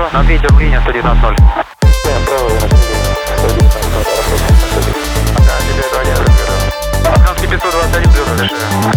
Хорошо, на ветер линия 119.0. Афганский 521 плюс разрешаю.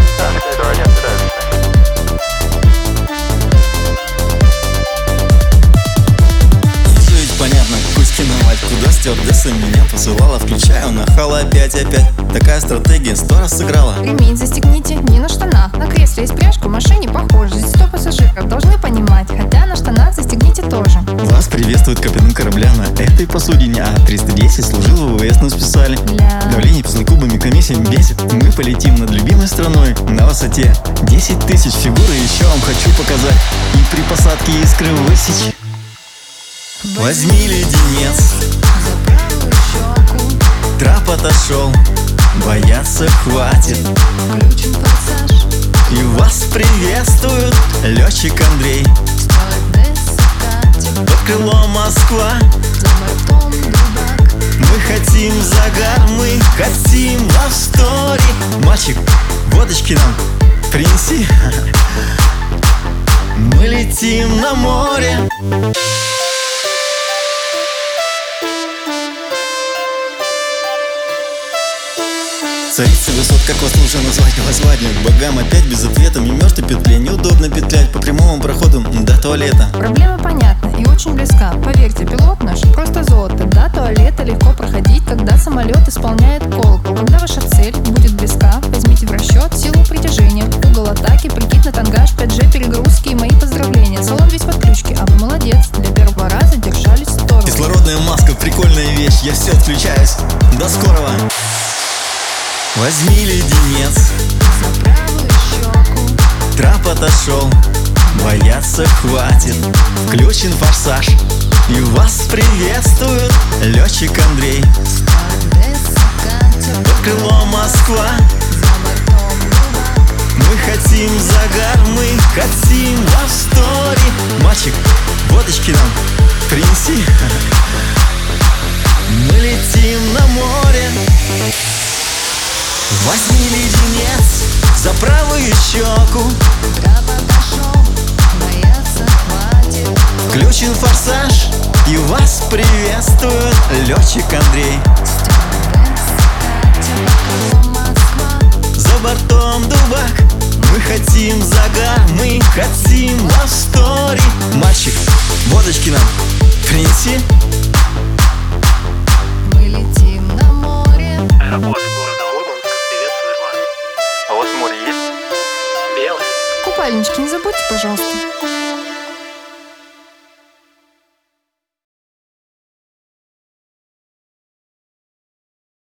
Понятно, Кузькина мать, куда стюардесса меня посылала. Включаю, нахала опять. Такая стратегия 100 раз сыграла. Ремень застегните, не на штанах. На кресле есть пряжка, в машине похоже. Здесь 100 пассажиров, должны понимать. Хотя на штанах застегните тоже. Вас приветствует капитан корабля на этой посудине А310. Служил в ВВС, но списали. Давление песнокубами, комиссия бесит. Мы полетим над любимой страной на высоте 10 тысяч. Фигуры еще вам хочу показать. И при посадке искры высечь. Возьми леденец, За правую щеку трап отошел, бояться хватит. включен форсаж. И вас приветствует летчик Андрей. Стюардесса катит, Под крылом Москва. за бортом дубак. Мы хотим загар, мы хотим love story. Мальчик, водочки нам принеси. Мы летим на море. Царица высот, как вас нужно назвать? Воззвание к богам опять без ответа. Мне мертвой петле неудобно петлять по прямому проходу до туалета. Проблема понятна и очень близка. Поверьте, пилот наш просто золото. До туалета легко проходить, когда самолет исполняет колокол. Когда ваша цель будет близка, возьмите в расчет силу притяжения, угол атаки, прикид на тангаж, 5G, перегрузки и мои поздравления. Салон весь в отключке, а вы молодец. Для первого раза держались здорово. Кислородная маска, прикольная вещь. Я все отключаюсь. До скорого. Возьми леденец, За правую щеку трап отошел, бояться хватит. Включен форсаж. И вас приветствует летчик Андрей. стюардесса катит, Под крылом Москва. за бортом дубак. Мы хотим загар, мы хотим love story. Мальчик, водочки нам принеси. Мы летим на море. Возьми леденец за правую щеку. Трап отошел, бояться хватит. Включен форсаж. И вас приветствует летчик Андрей. Стюардесса катит, под крылом Москва. За бортом дубак. Мы хотим загар, мы хотим love story. Мальчик, водочки нам принеси. Мы летим на море. Аэропорт города Мурманск приветствует вас. А у вас море есть? Белое. Купальнички не забудьте, пожалуйста.